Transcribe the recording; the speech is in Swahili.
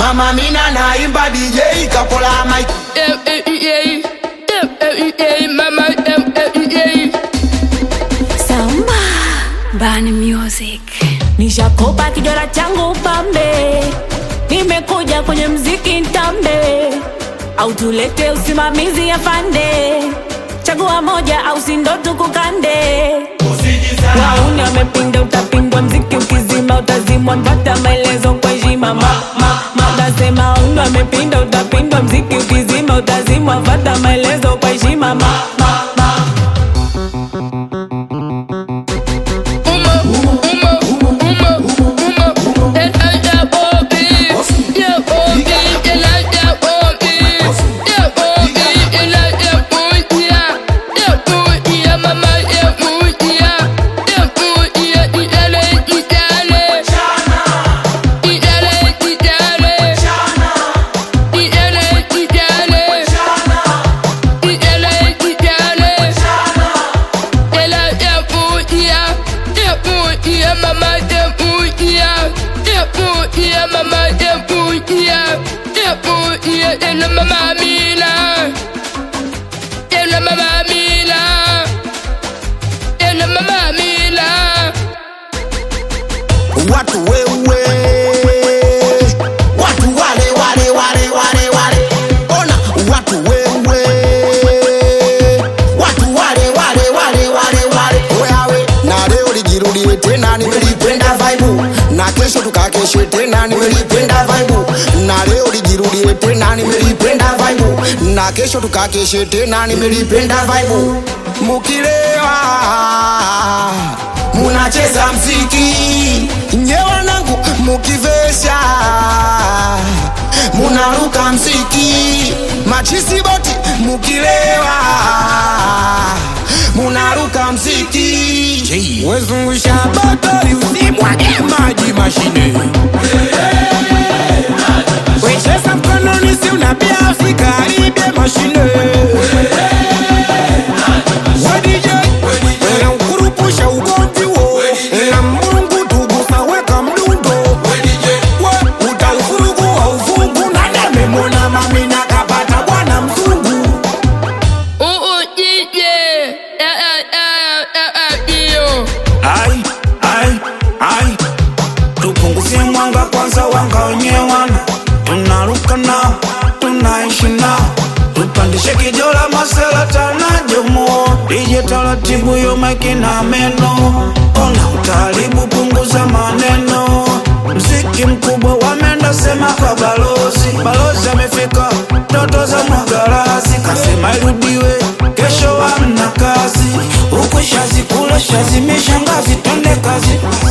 Mama Mina naimba DJ kapola mic. Mama Samba Bani Music. Nishakopa kijora changu pambe, nimekuja kwenye mziki ntambe, au tulete usimamizi ya fande, chagua moja au sindo tukukande. Wauni wamepinda utapindwa, mziki ukizima utazimwa, mpata maelezo kwa heshima. Nasema wauni wamepinda utapindwa, mziki ukizima utazimwa, mpata maelezo kwa heshima. Watu wewe, watu wale. Ona watu wewe, watu wale. Wewe na leo lijirudie tena, nimelipenda vibe. Na kesho tukakeshe tena, nimelipenda vibe. Na leo lijirudie tena, nimelipenda vibe. Na kesho tukakeshe tena, nimelipenda vibe. Mukilewa munacheza mziki, nyewa nangu mukivesha munaruka mziki, machisi boti mukilewa munaruka mziki. Wezungusha batari usimwage maji mashine, wecheza mkononi si unapia usikaribie mashine. Kurupusha ugomvi wo na Mungu tugusa weka mdundo, utaufurugu wa ufungu na nememona Mamina kapata bwana mzungu. Ai tupunguzie mwanga kwanza, wanga wenyewana tunaruka nao, tunaishi nao, tupandishe kijola masela tanajomo, ije taratibu yo maiki na meno, ona utaribu punguza maneno, mziki mkubwa wamenda sema kwa balozi amefika, ndoto za mwagarasi kasema irudiwe, kesho hamna kazi, huku shazi kula shazi mishangazi, twende kazi.